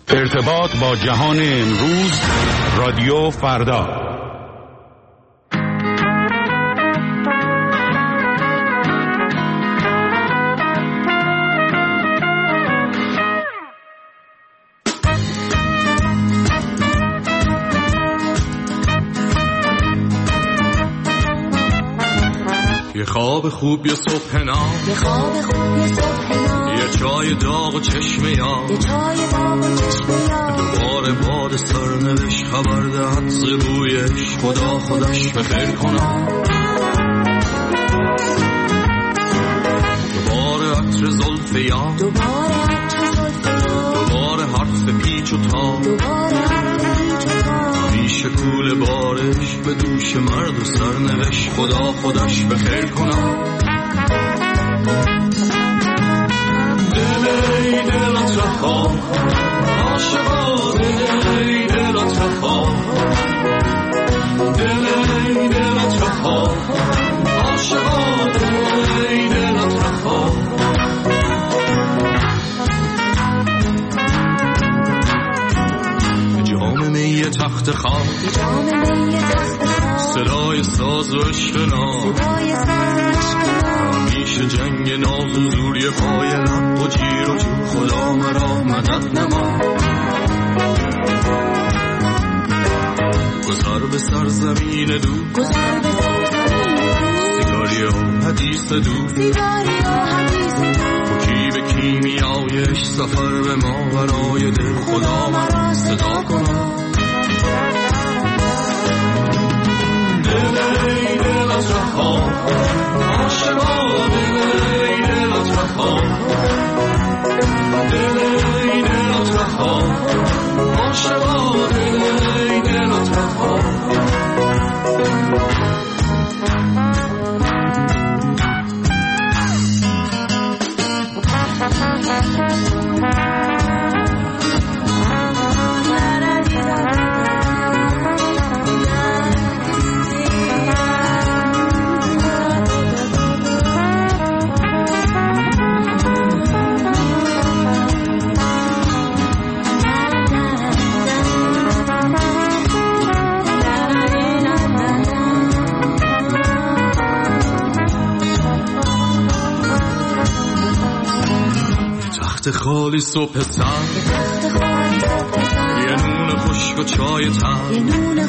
ارتباط با جهان امروز، رادیو فردا. یه خواب خوب یه صبح نام، یه چای داغ و چشم یاد، دوباره باد سرنوشت خبر دهد ز رویش، خدا خودش بخیر کنم. دوباره عطر زلف یاد، دوباره حرف پیچ و تاب، همیشه کوله بارش به دوش مرد و سرنوشت، خدا خودش بخیر کنم. دلی دلت رها عاشقا، دلی دلت رها، دلی دلت رها عاشقا، دلی دلت رها. جام می تخت خواب، صدای ساز و اشکنا، همیشه جنگ ناز و زوری پای لب و جیر و جو، خدا مرا مدد نما. گذر به سرزمین دو، سیگاری و حدیث دو، حکی به کیمیایش، سفر به ما برای دل، خدا مرا صدا کنم. دلی دلت رها عاشقا، دلی دلت رها، دلی دلت رها عاشقا، دلی دلت رها. خالی صبح سر، یه نون خشک و چای تر،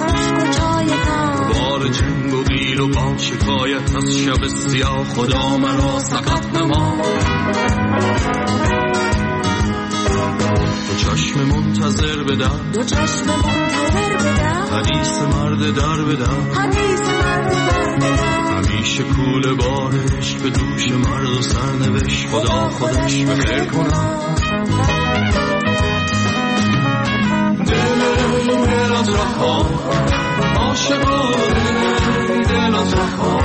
بار جنگ و قیل و با شکایت از شب سیاه، خدا مرا سقط نما. دو چشم منتظر بدن، حدیث مرد در بدن، همیشه کوله بارش به دوش مرد و سرنوشت، خدا خودش بخیر کنم. دلی دلت رها عاشقا، دلی دلت رها،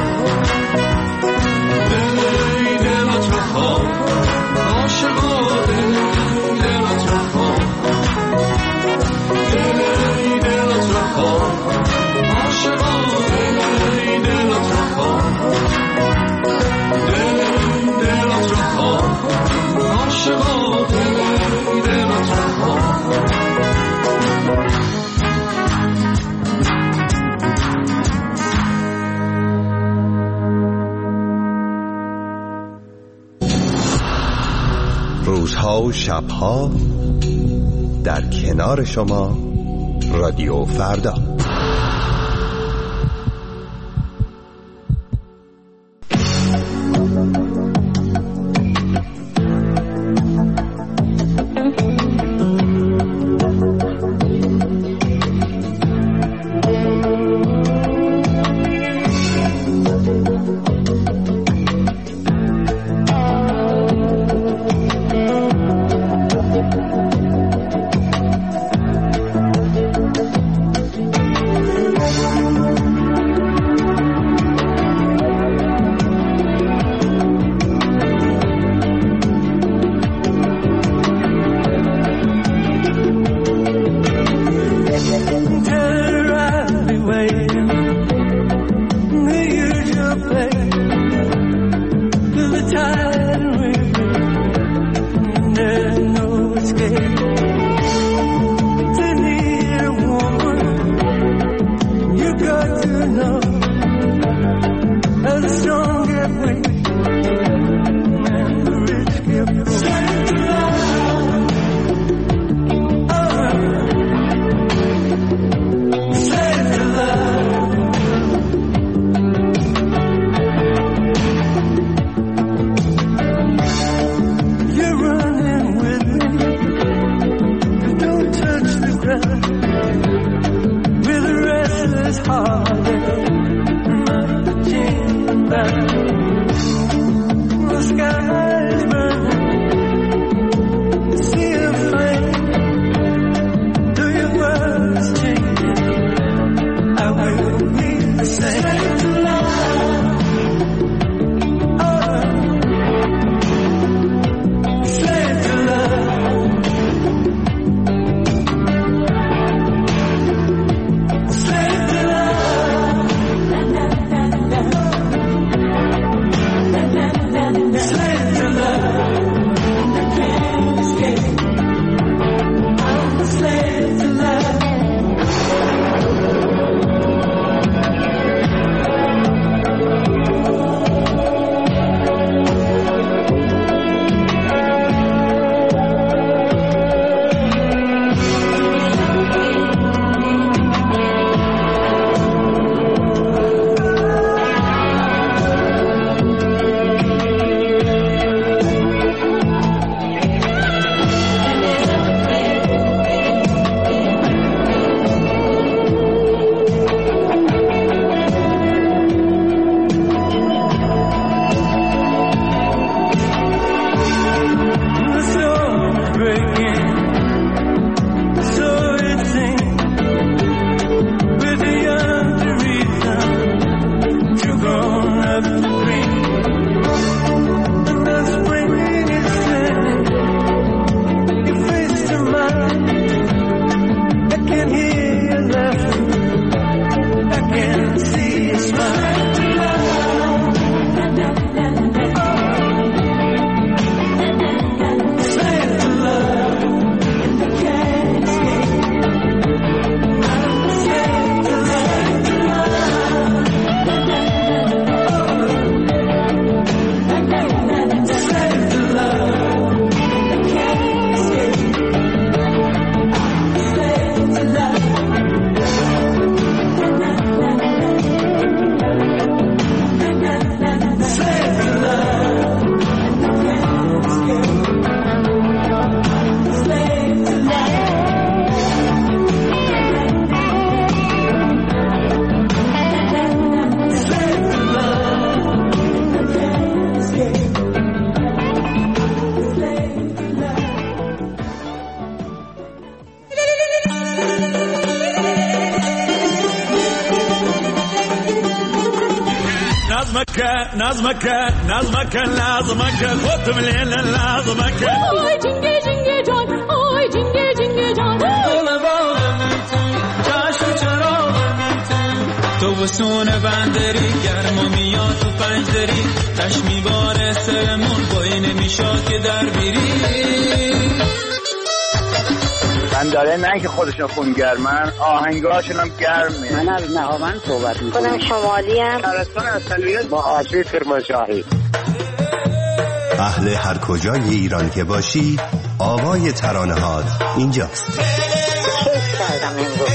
دلی دلت رها عاشقا، دلی دلت رها، دلی دلت رها عاشقا، دلی دلت رها، دلی دلت رها عاشقا، دلی دلت رها. روزها و شبها در کنار شما، رادیو فردا. نظمك لازمك خودم لیل لازمک آی جنگه جنگه جان آی جنگه جنگه جان چشم چراغ تو وسونه بندری گرم و میاد تو پنجدری چشمی باره سرمون بایی نمیشاد که در بیری من داره نه که خودشون خونگرمن آهنگاشون هم گرمه. من از نهاوند صحبت میکنم شمالی هم شهرستان اصلیت با آشوی کرمانشاهی. اهل هر کجای ایران که باشی آوای ترانه هات اینجاست. کیف کردم امروز.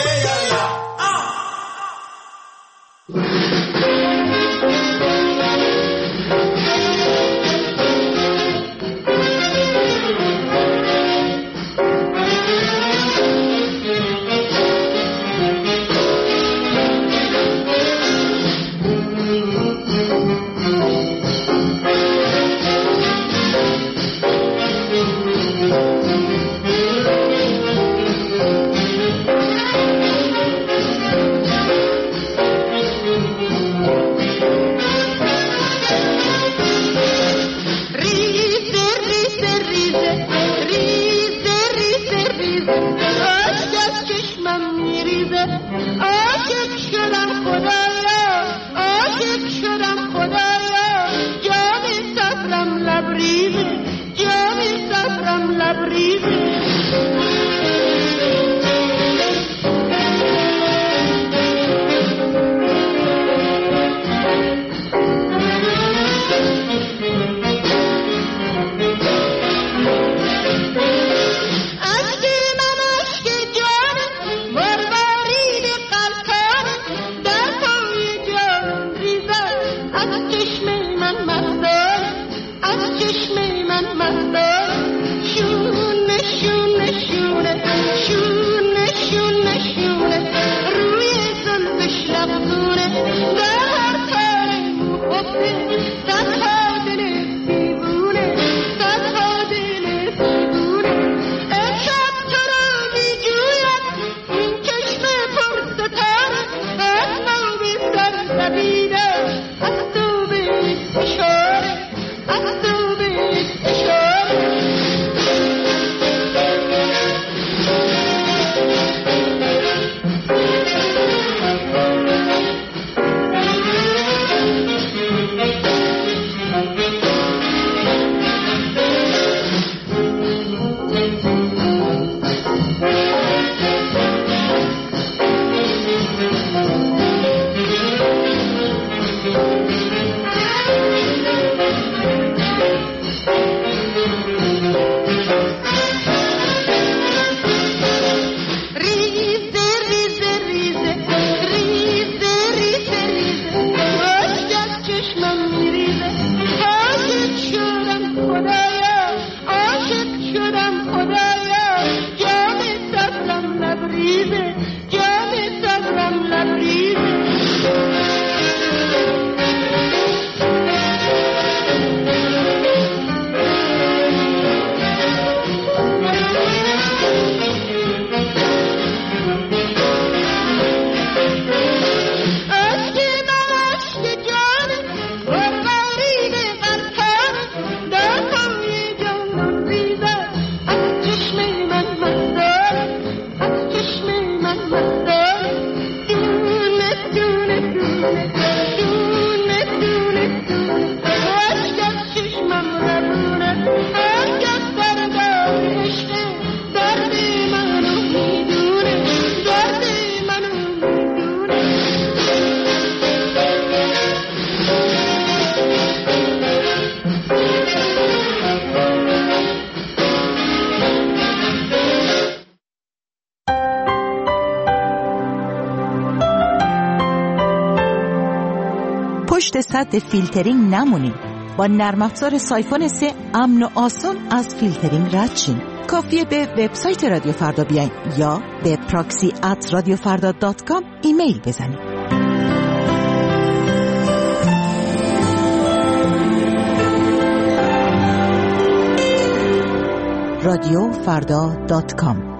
پشت سد فیلترینگ نمونید. با نرم افزار سایفون 3 امن و آسان از فیلترینگ رد شین. کافیه به وبسایت رادیو فردا بیاین یا به proxy@radiofarda.com ایمیل بزنید. radiofarda.com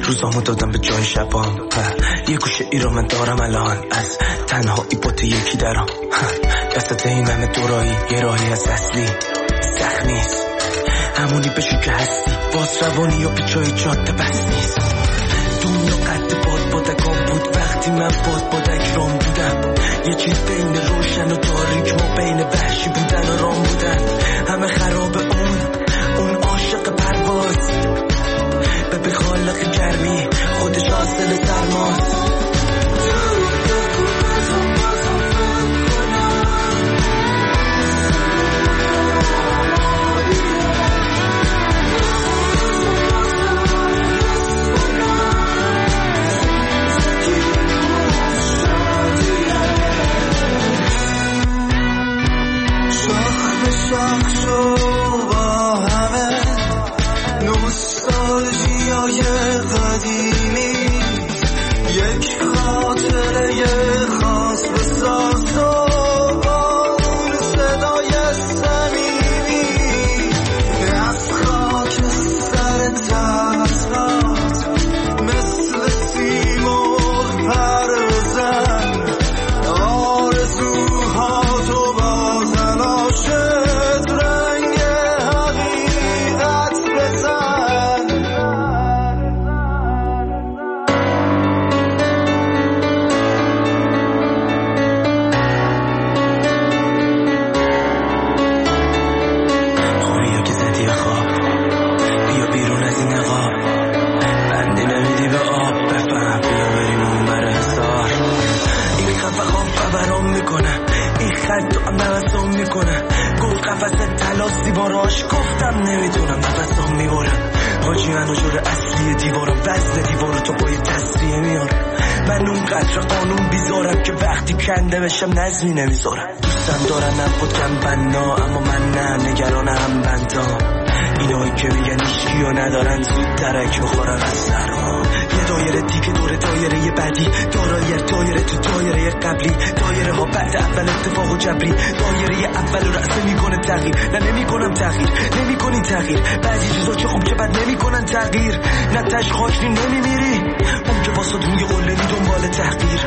روزامو دادم به جای شبام و یه گوشه ای رو من دارم الان از تنهایی بوده یکی درام وسط این همه دورایی یه راهی از اصلی سخت نیست همونی بشو که هستی باز روانی و پیچای جاده بس نیست دنیا قد بادکام بود وقتی من بادک رام بودم یه چیز بین روشن و تاریک ما بین وحشی بودن و رام بودن همه خراب اون عاشق پرواز به خالق گرمی خودش حاصل سرماست نظمی نمیذارم دوستم دارن نبودم بنا اما من نه نگران هم بندام اینایی که میگن ایشکی و ندارن زود درک بخورن از سرام یه دایره دیگه دوره دایره یه بعدی دایره تو دایره قبلی دایره ها بعد اول اتفاق و جبری دایره اول رو رأسه میکنه تغییر نه نمیکنم تغییر نمیکنی تغییر بعضی چیزا چه خوب که بد نمیکنن تغییر نه تش خاکری نمیمیری اون که واسه دوی قله می دنبال تحقیر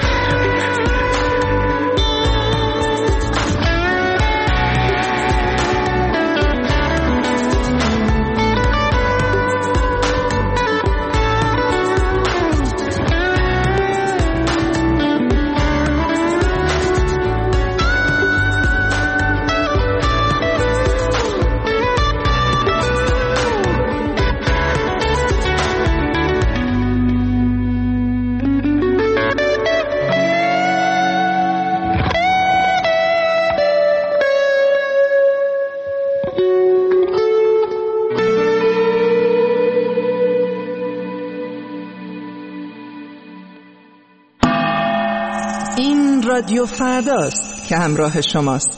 رادیو فرداست که همراه شماست.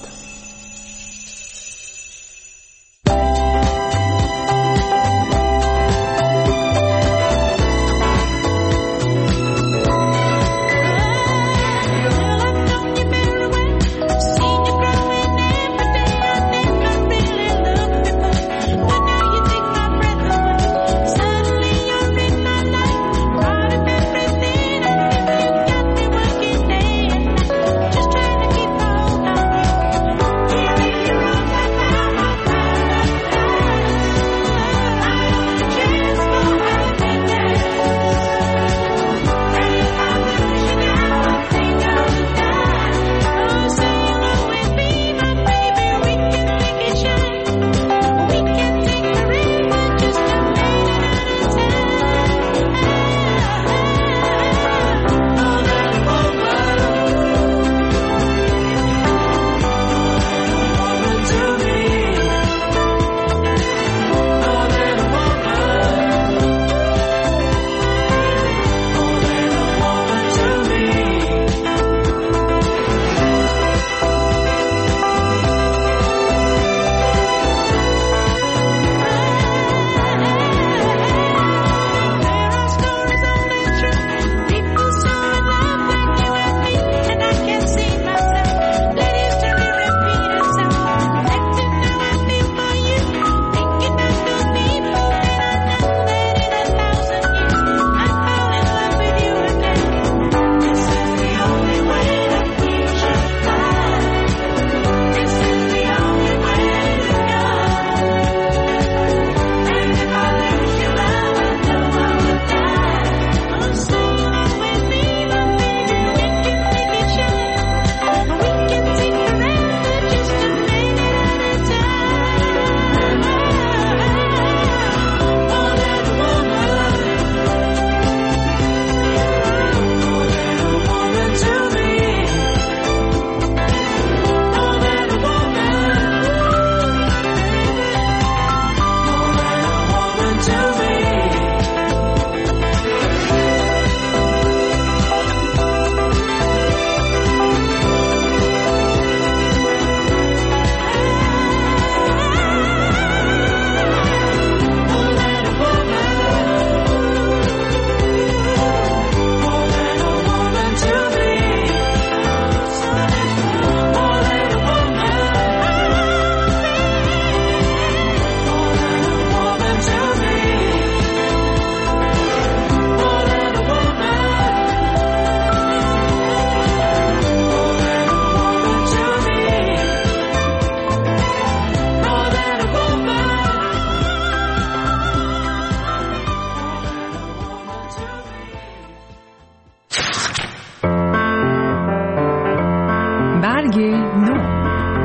نو.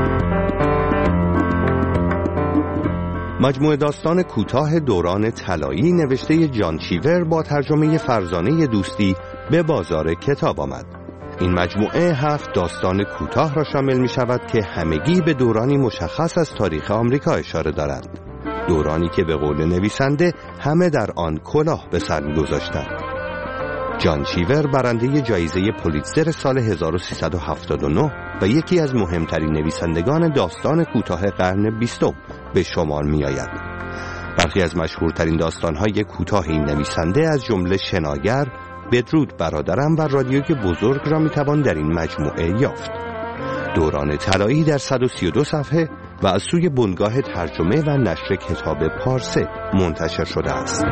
مجموعه داستان کوتاه دوران طلایی نوشته جان چیور با ترجمه فرزانه دوستی به بازار کتاب آمد. این مجموعه 7 داستان کوتاه را شامل می شود که همگی به دورانی مشخص از تاریخ آمریکا اشاره دارند. دورانی که به قول نویسنده همه در آن کلاه به سر می گذاشتند. جان چیور برنده جایزه پولیتزر سال 1379 و یکی از مهمترین نویسندگان داستان کوتاه قرن 20 به شمار می آید. برخی از مشهورترین داستان‌های کوتاه این نویسنده از جمله شناگر، بدرود برادرم و رادیوی بزرگ را می توان در این مجموعه یافت. دوران طلایی در 132 صفحه و از سوی بنگاه ترجمه و نشر کتاب پارسه منتشر شده است.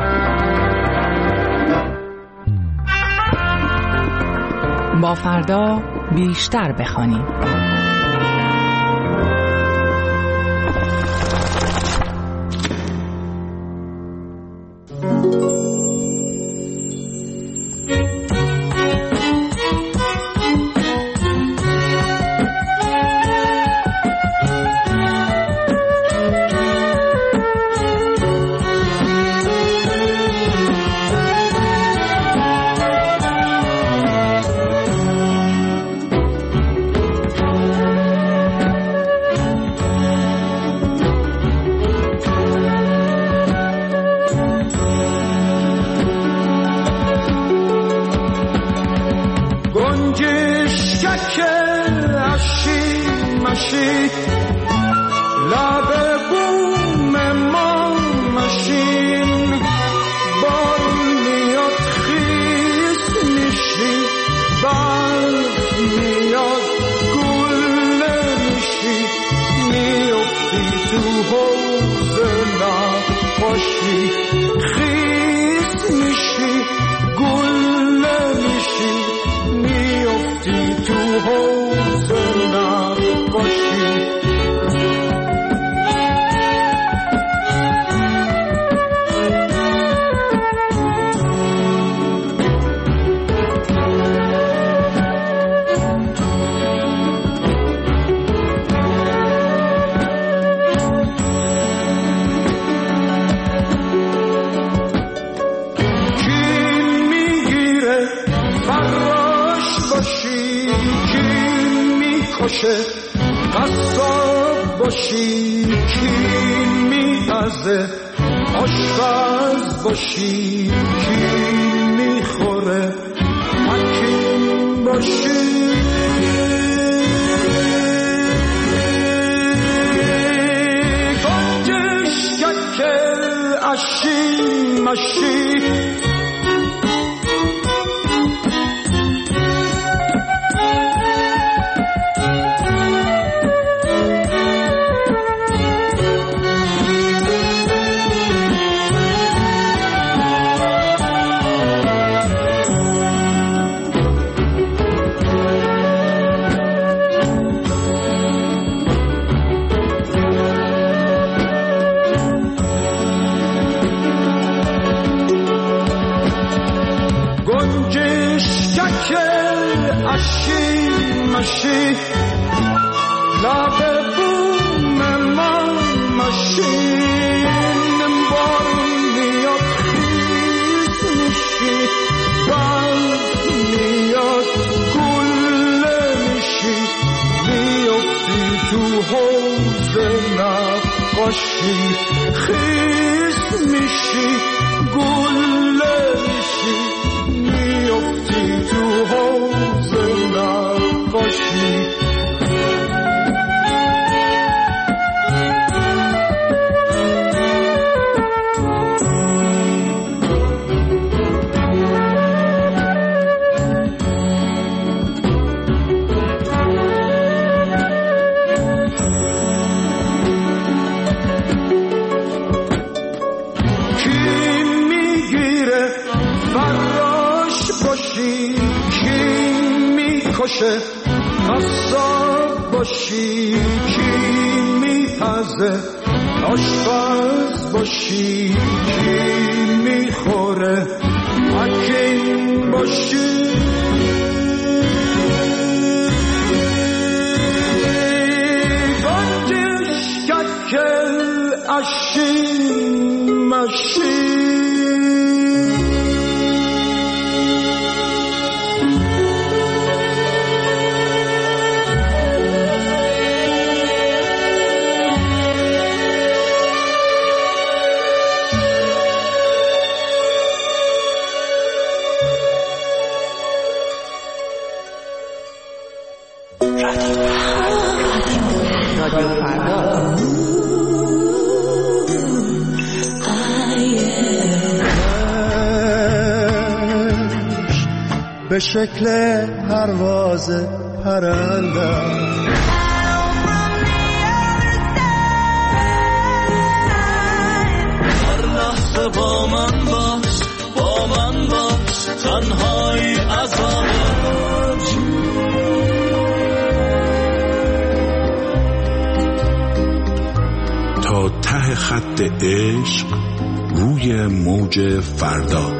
با فردا بیشتر بخوانیم. قصاب باشی کی میپزه، آشپز باشی کی میخوره، حکیم باشی گنجشکک اشی مشی مشی لب بوم من مشین بارون میاد خیز میشی برد میاد گله میشی میافتی تو حوض نقاشی خیز میشی گله میشی میافتی تو حوض نقاشی قصاب باشی کی میپزه، آشپز باشی کی میخوره، حکیم باشی ماشین به شکل پرواز پرنده هر لحظه با من باش تنهایی عذابت تا ته خط عشق روی موج فردا.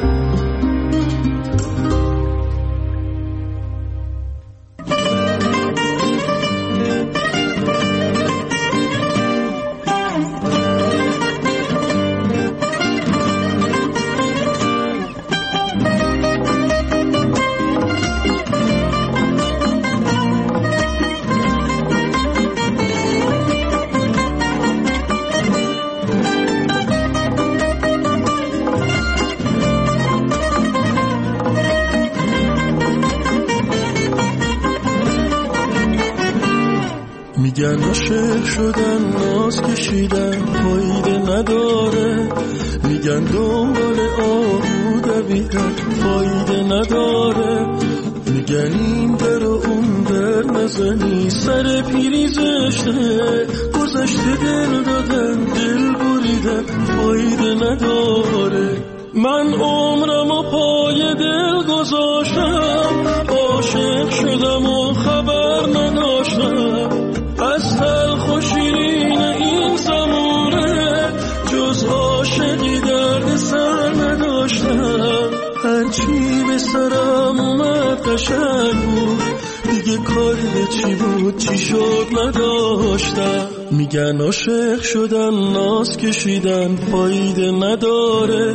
میگن عاشق شدن ناز کشیدن فایده نداره، میگن دنبال آهو دویدن فایده نداره، میگن این در و اون در نزنی سر پیری زشته، گذشته دل دادن دل بریدن فایده نداره. من عمرم و پای دل گذاشتم، عاشق شدم و خبر نداشتم از تلخ و شیرین این زمونه، جز عاشقی درد سر نداشتم. هرچی به سرم اومد قشنگ بود، دیگه کاری به چی بود چی شد نداشتم. میگن عاشق شدن ناز کشیدن فایده نداره،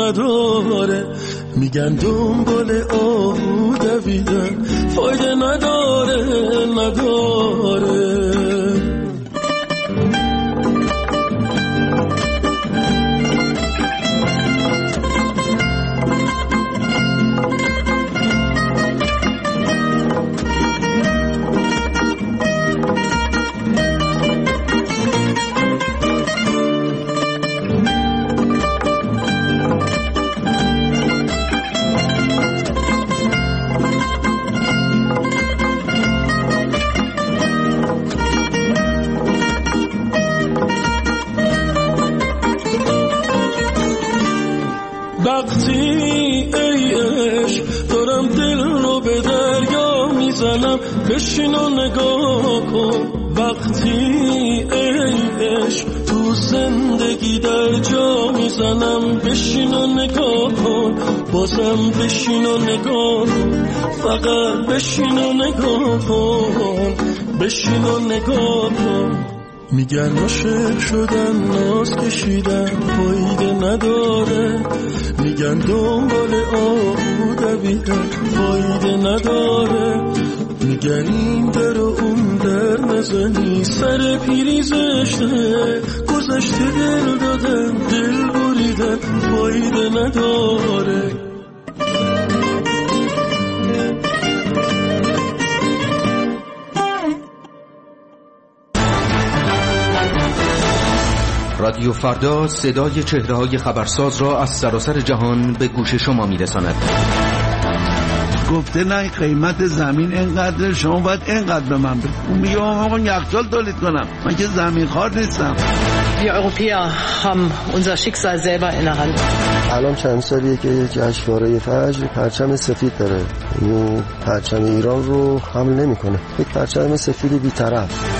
میگن دنبال آهو دویدن فایده نداره. وقتی ای عشق دارم دل رو به دریا میزنم، بشین و نگاه کن. وقتی ای عشق تو زندگی در جا میزنم، بشین و نگاه کن. بازم بشین و نگاه کن، فقط بشین و نگاه کن، بشین و نگاه کن. میگن عاشق شدن ناز کشیدن فایده نداره، میگن دنبال آهو دویدن فایده نداره، میگن این در و اون در نزنی سر پیری زشته، گذشته دل دادن دل بریدن فایده نداره. رادیو فردا صدای چهره‌های خبرساز را از سراسر جهان به گوش شما می‌رساند. گفته نه قیمت زمین اینقدر، شما باید اینقدر به من بدید. میگم آقا یخچال تولید کنم، من که زمین خوار نیستم. Wir Europäer haben unser Schicksal selber in der Hand. الان چند سالیه که جشنواره فجر پرچم سفید داره، این پرچم ایران رو حمل نمی‌کنه، یک پرچم سفید بی‌طرف.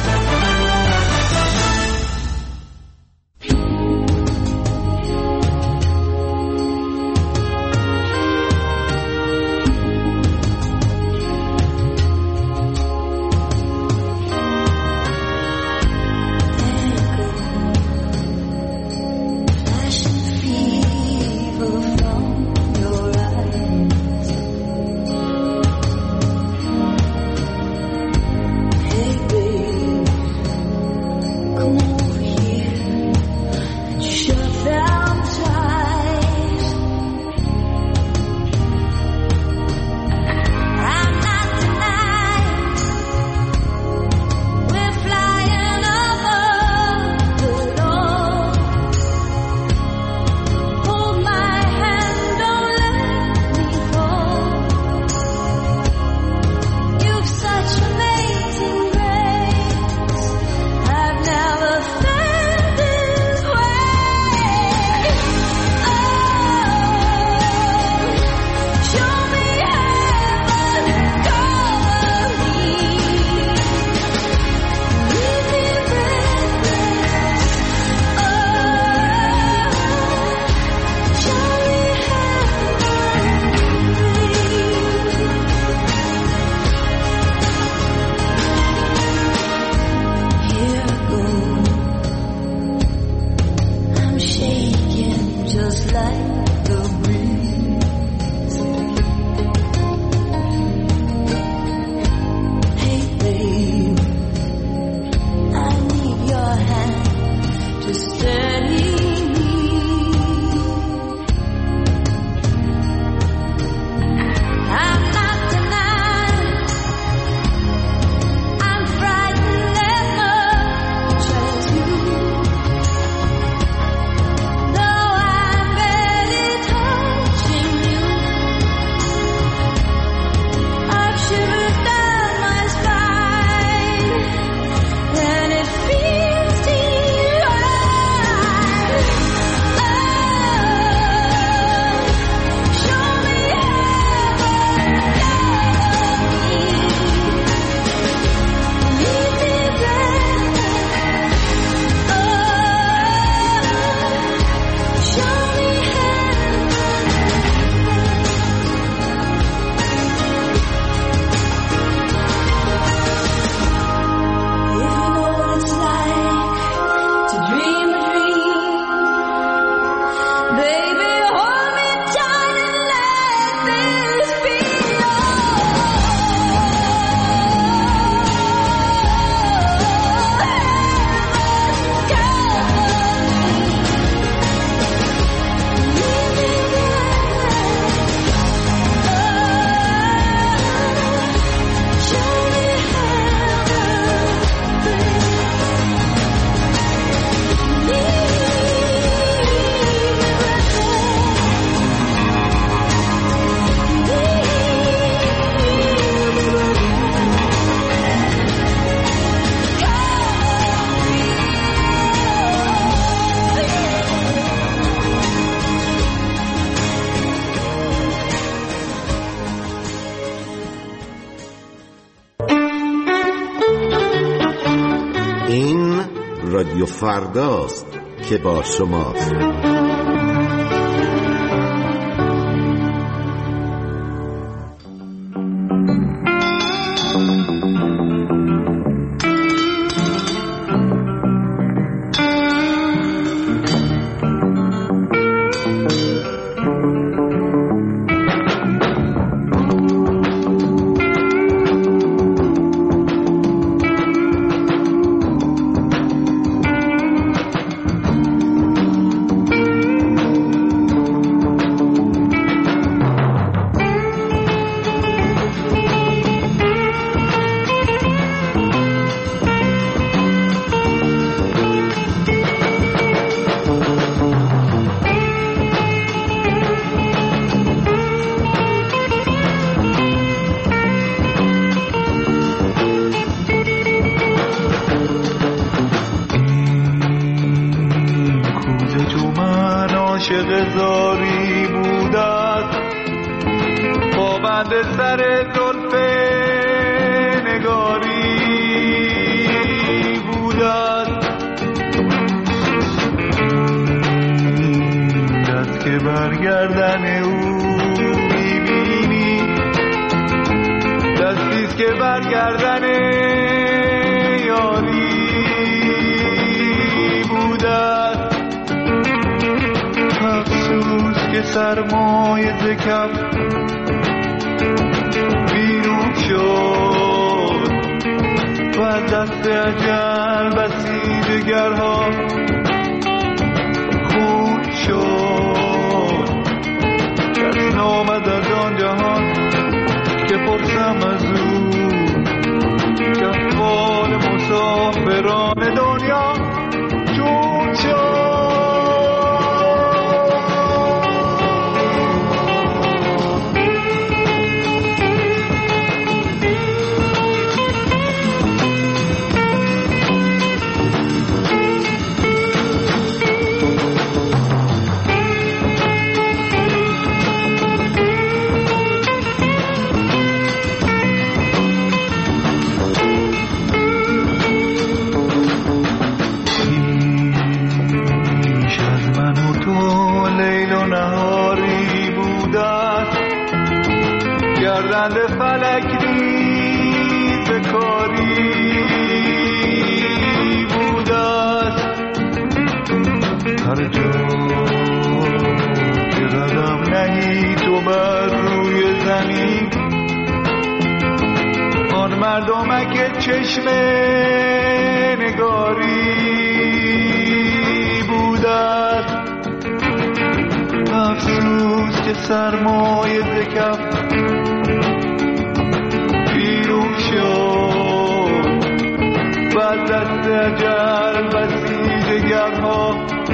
این رادیو فرداست که با شماست. برگردن او میبینی، دستیست که برگردن یاری بودن. افسوس که سرمایه ز کف بیرون شد و دست اجل بسی دگرها خون شد. کس نامد از آن جهان که پرسم از او که احوال مسافران دنیا چون شد. گردند فلک نیز کاری بوده است. هر جا که قدم نهی تو بر روی زمین، آن مردمک چشم نگاری بوده است. افسوس که سرمایه ز کف بیرون شد و دست اجل بسی دگرها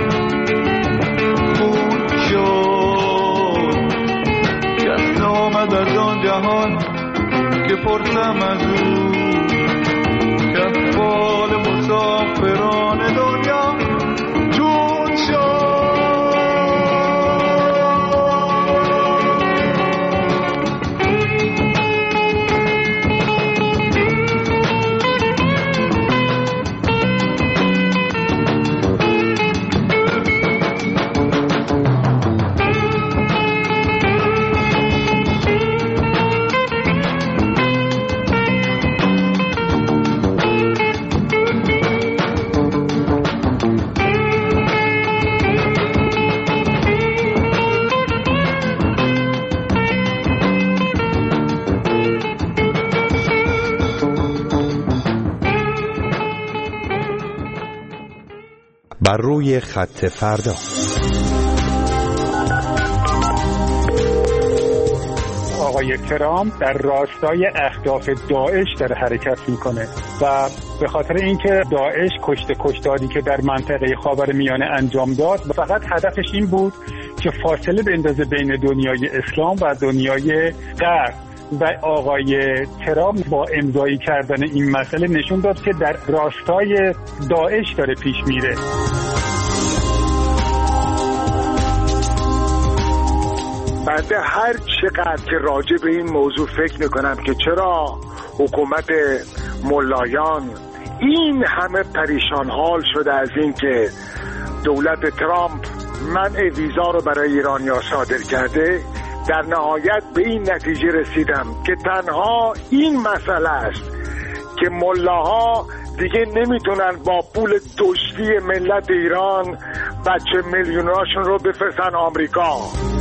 خون شد. کس نامد از آن جهان که پرسم از او که احوال مسافران دنیا چون شد. بر روی خط فردا. آقای ترامپ در راستای اهداف داعش داره حرکت میکنه و به خاطر اینکه داعش کشتاری که در منطقه خاورمیانه انجام داد فقط هدفش این بود که فاصله بندازه بین دنیای اسلام و دنیای غرب و آقای ترامپ با امضایی کردن این مسئله نشون داد که در راستای داعش داره پیش میره. بنده هر چقدر که راجع به این موضوع فکر میکنم که چرا حکومت ملایان این همه پریشان حال شده از این که دولت ترامپ منع ویزا رو برای ایرانی‌ها صادر کرده، در نهایت به این نتیجه رسیدم که تنها این مسئله است که ملاها دیگه نمیتونن با پول دزدی ملت ایران بچه میلیوناشون رو بفرستن آمریکا.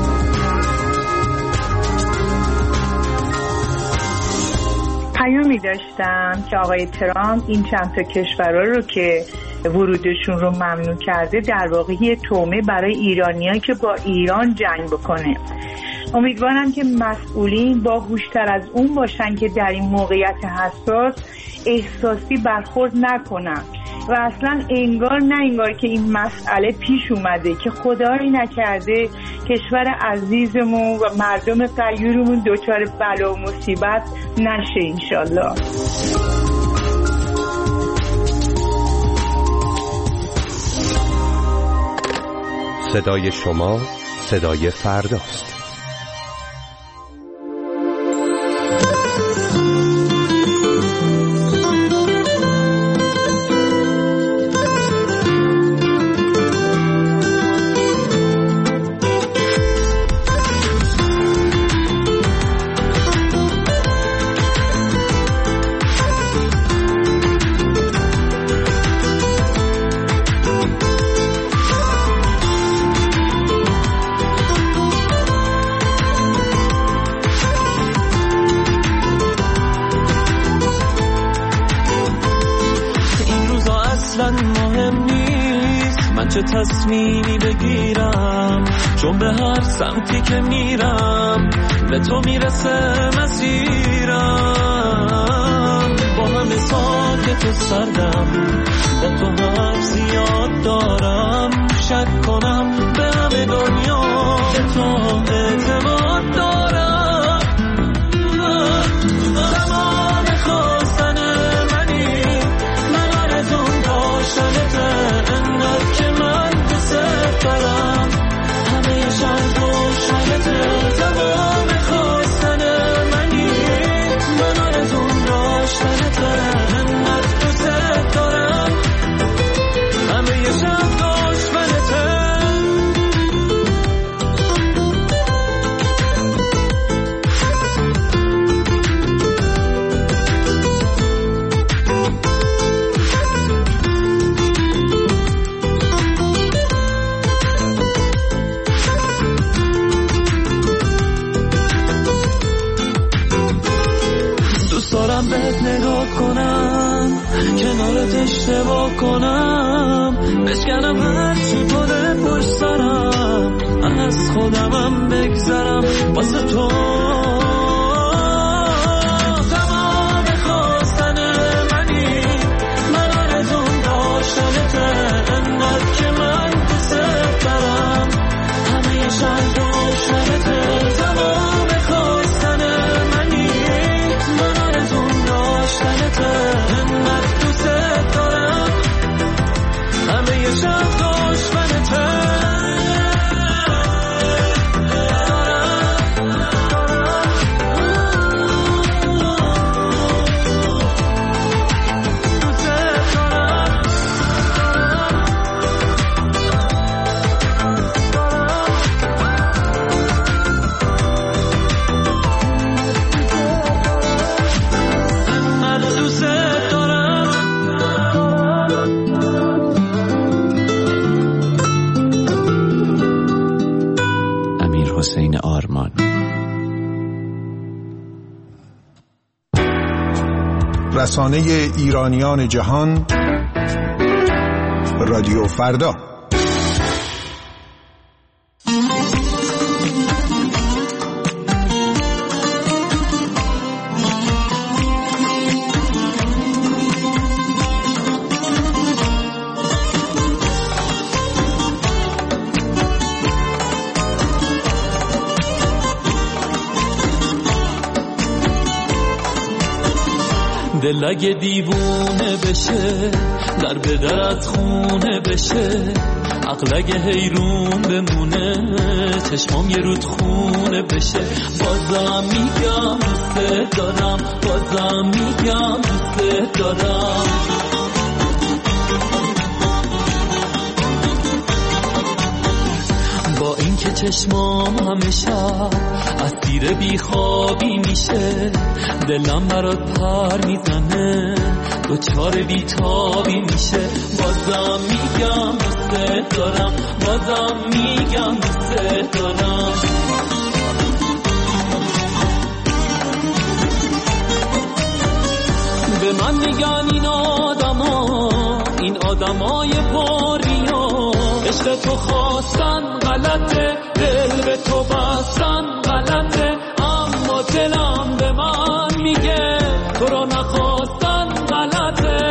پیامی داشتم که آقای ترامپ این چند تا کشورها رو که ورودشون رو ممنوع کرده در واقع یه تومه برای ایرانیایی که با ایران جنگ بکنه. امیدوارم که مسئولین باهوشتر از اون باشن که در این موقعیت حساس احساسی برخورد نکنن و اصلا انگار که این مسئله پیش اومده که خدایی نکرده کشور عزیزمون و مردم غیورمون دچار بلا و مصیبت نشه انشالله. صدای شما صدای فرداست. چه تصمیمی بگیرم، چون به هر سمتی که میرم به تو میرسه مسیرم. با همه ساکت و سردم، با تو حرف زیاد دارم، شک کنم به همه دنیا به تو اعتماد دارم. تمام خواستن منی، من آرزوم داشتنته، انقدر که من دوست دارم، همه شب روشنته. تمام خواستن منی، من آرزوم داشتنته، انقدر دوست دارم، همه شب داشتنته. دارم بهت نگاه کنم، کنارت اشتباه کنم، بشکنم هر چی پاره پشت سرم، از خودمم بگذرم واسه تو. تمام خواستن منی، من آرزوم داشتنته، انقدر که من دوست دارم، همه شب روشنته. تمام خواستن منی، من آرزوم داشتنته، انقدر دوست دارم، همه شب داشتنته. حسین آرمان. رسانه ایرانیان جهان، رادیو فردا. دل اگه دیوونه بشه، در به درت خونه بشه، عقل اگه حیرون بمونه، چشمام یه رود خونه بشه. بازم میگم دوست دارم، بازم میگم دوست دارم. چشمام همه شب اسیر بیخوابی میشه، دلم برات پر میزنه دوچار بیتابی میشه. بازم میگم دوست دارم، بازم میگم دوست دارم. به من میگن این آدمای پاریا عشق تو خواستن غلطه، دل به تو بستن غلطه، اما دلم به من میگه تو رو نخواستن غلطه.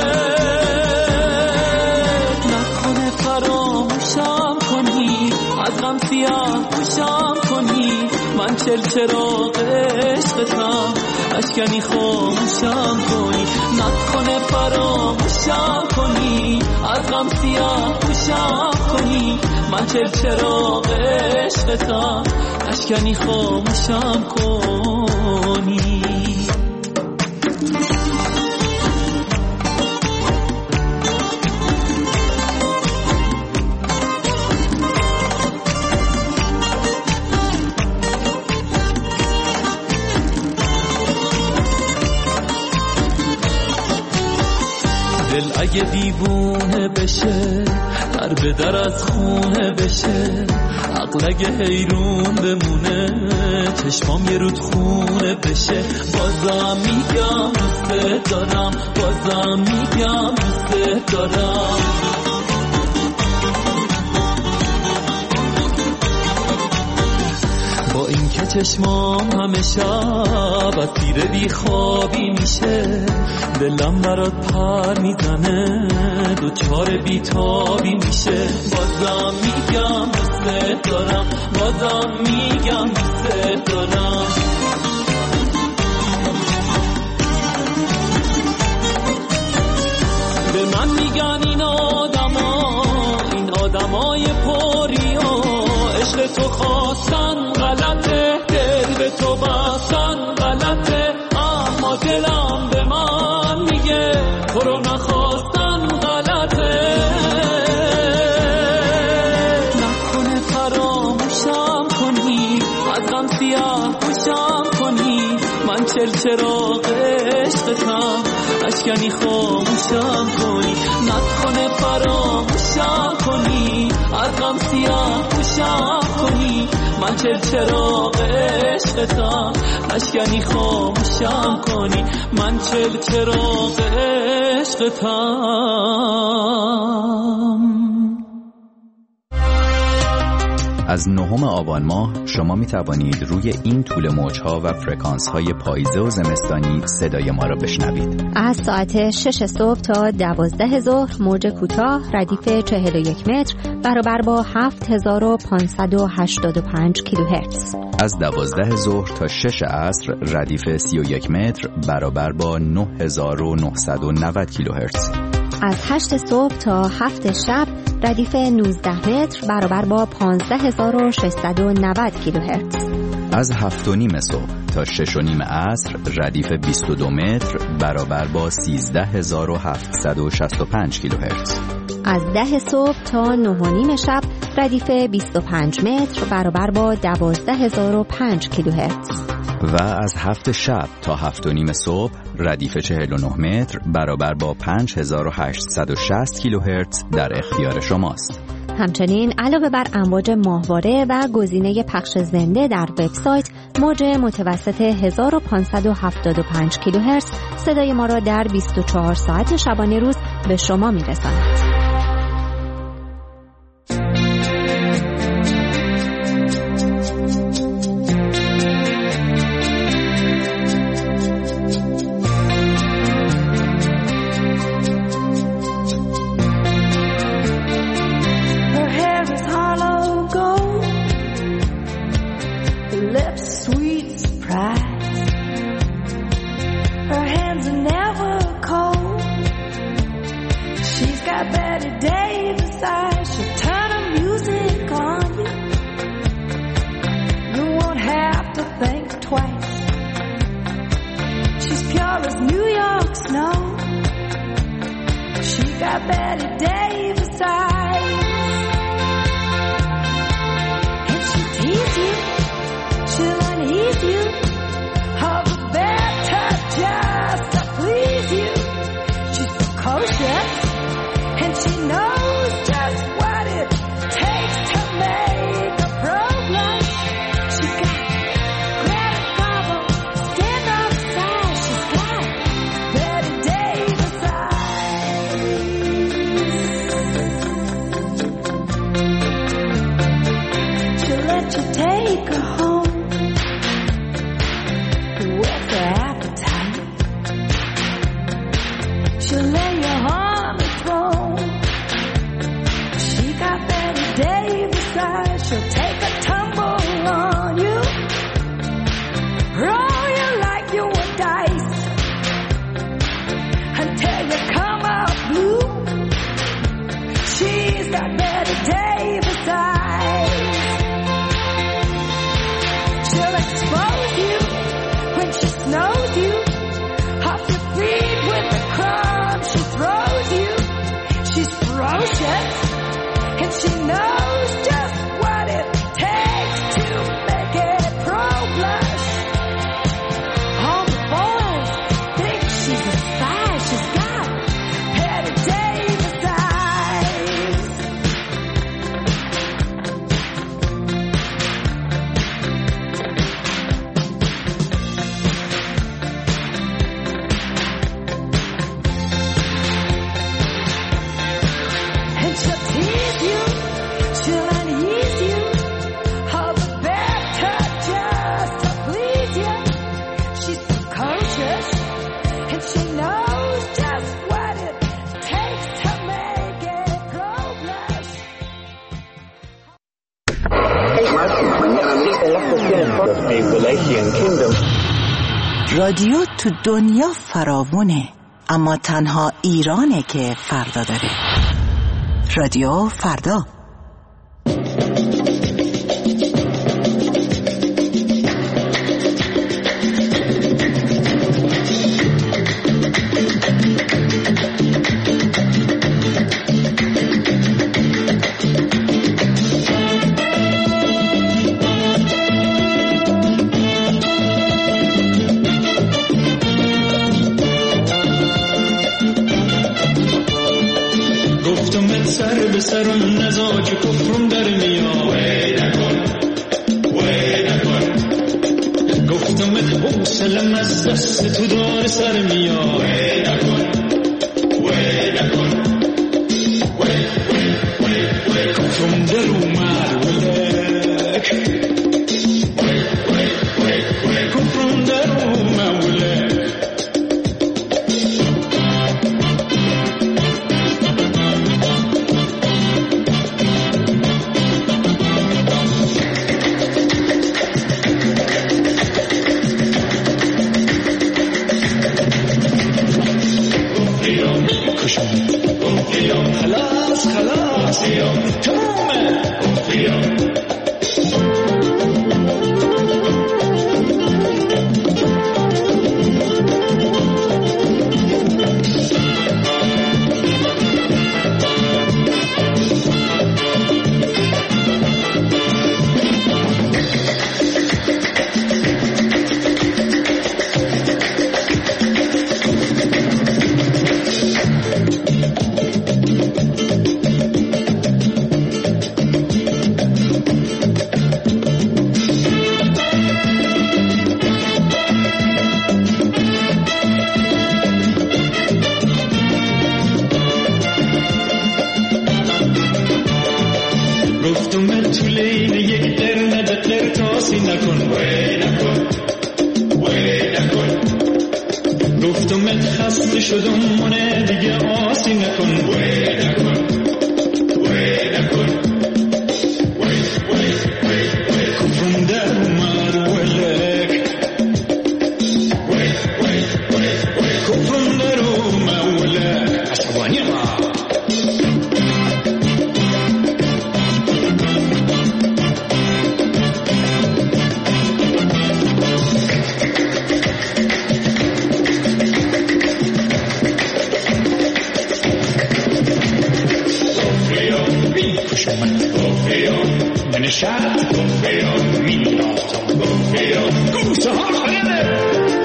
نکنه فراموشم کنی، از غم سیاه پوشم کنی، من چراغ عشقتم اشکنی خاموشم کنی. نکنه فراموشم کنی، از غم سیاه پوشم کنی، من چراغ عشقتم اشکنی خاموشم کنی. دل اگه دیوونه بشه، در به در از خونه بشه، عقل اگه حیرون بمونه، چشمام یه رود خونه بشه. بازم میگم دوست دارم، بازم میگم دوست دارم. با این که چشمام همه شب اسیر بیخوابی میشه، دلم برات پر میزنه دوچار بیتابی میشه. بازم میگم دوست دارم، بازم میگم دوست دارم. به من میگن این آدمای پاریا عشق تو خواستن غلطه، دل به تو بستن غلطه، اما دلم به من میگه تو رو نخواستن غلطه. نکنه فراموشم کنی، از غم سیاه پوشم کنی، من چراغ عشقتم اشکنی خاموشم کنی. نکنه فراموشم کنی، از غم سیاه پوشم کنی، من چراغ عشقتم اشکنی خاموشم کنی، من چراغ عشقتم. از 9 آبان ماه شما می توانید روی این طول موجها و فرکانس های پاییزه و زمستانی صدای ما را بشنوید. از ساعت 6 صبح تا 12 ظهر موج کوتاه ردیف 41 متر برابر با 7585 کیلوهرتز. از 12 ظهر تا 6 عصر ردیف 31 متر برابر با 9990 کیلوهرتز. از 8 صبح تا 7 شب ردیف 19 متر برابر با 15690 کیلوهرتز. از 7:30 صبح تا 6:30 عصر ردیف 22 متر برابر با 13765 کیلوهرتز. از 10 صبح تا 9:30 شب ردیف 25 متر برابر با 12005 کیلوهرتز. و از 7 شب تا 7:30 صبح ردیف 49 متر برابر با 5860 کیلوهرتز در اختیار شماست. همچنین علاوه بر امواج ماهواره و گزینه پخش زنده در وبسایت، موج متوسط 1575 کیلوهرتز صدای ما را در 24 ساعت شبانه روز به شما می‌رساند. Betty Davis eyes. got Betty Davis eyes. She'll expose you when she snows you, off your feet with the crumbs she throws you. She's ferocious and she knows just what it takes to make it pro-blush. All the boys think she's a spy. She's got Betty Davis eyes. And she'll tease you, she'll unease you, all the better just to please you. She's precocious, and she knows just what it takes to make it pro-blush. رادیو تو دنیا فراوونه، اما تنها ایرانه که فردا داره. رادیو فردا. گفتم سر به سر اون نزا که کفرم در میاد وی نکن گفتم حوصلم از دست تو دار سر میاد وی نکن کفرم در اومد ولک کفرم در اومد ولک خلاص تمامه شدم منه دیگه آسی نکن وی نکن کفرم در اومد ولک کفرم در اومد ولک عصبانی ما من شهر گفیان میلاتم گفیان گوسه ها خرده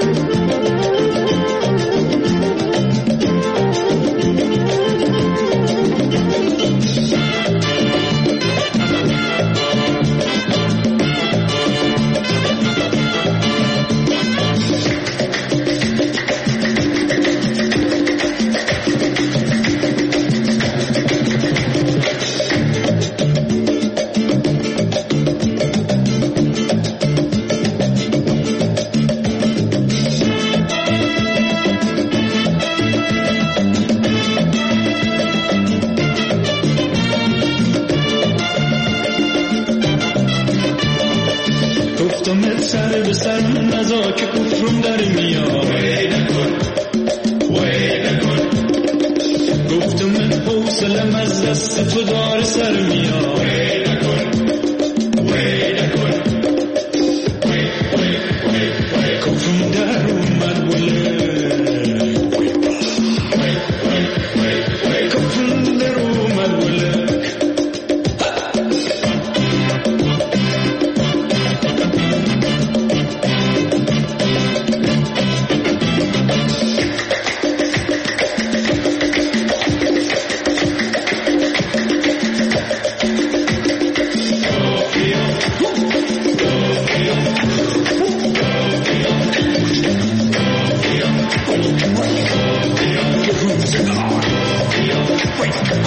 سر به سر نزا که کفرم در میاد وی نکن گفتم حوصلم از دست تو داره سر میاد کفم در اومد بله کفم در اومد بله Wait.